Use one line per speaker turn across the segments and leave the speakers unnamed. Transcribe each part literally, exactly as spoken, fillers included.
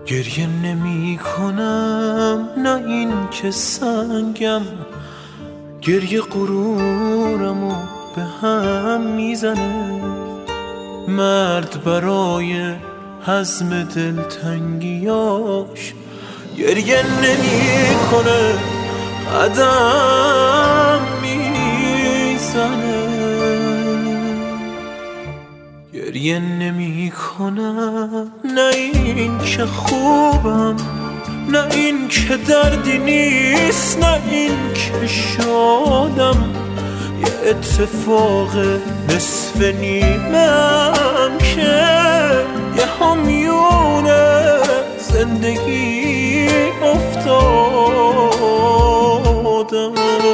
گریه نمی کنم، نه این که سنگم، گریه غرورمو به هم میزنه. مرد برای هضم دلتنگیاش گریه نمی کنه، قدم میزنه. گریه نمی کنم، نه این که خوبم، نه این که دردی نیست، نه این که شادم. یه اتفاق نصف نیمم که یه همیون زندگی افتادم.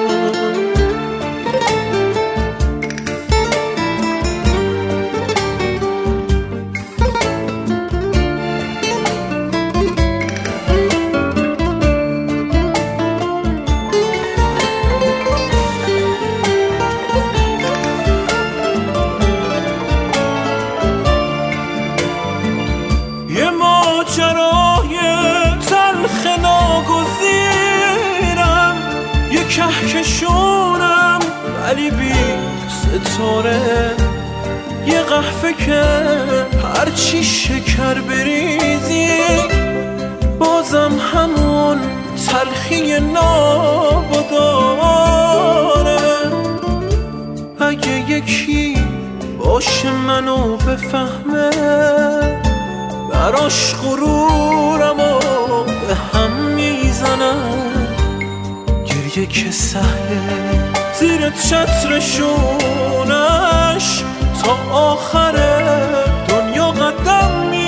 ماجرای تلخ ناگزیرم، یه کهکشونم ولی بی ستاره. یه قهوه که هرچی شکر بریزی بازم همون تلخی نابو داره. اگه یکی باشه منو بفهمه، براش غرورمو به هم میزنم. گریه که سهله زیر چترشونش تا آخر دنیا قدم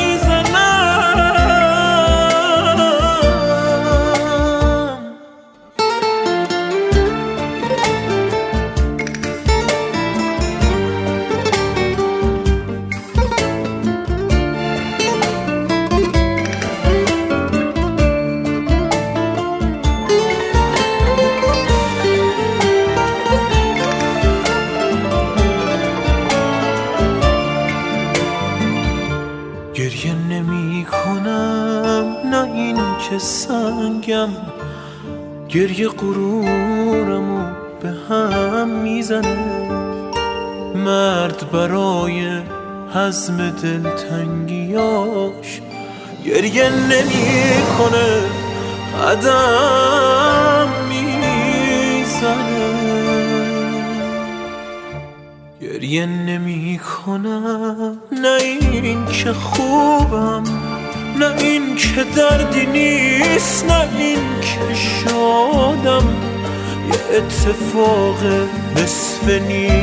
میزنم. گریه نمی کنم، نه این که سنگم، گریه غرورمو به هم میزنه. مرد برای هضم دلتنگیاش گریه نمی کنه، قدم میزنه. گریه نمی کنم، نه این که خوبم، نه این که دردی نیست، نه این که شادم. یه اتفاق نصف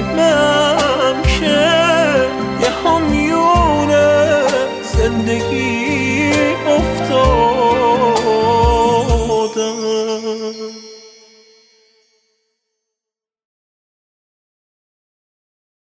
نیمم که یه همیون زندگی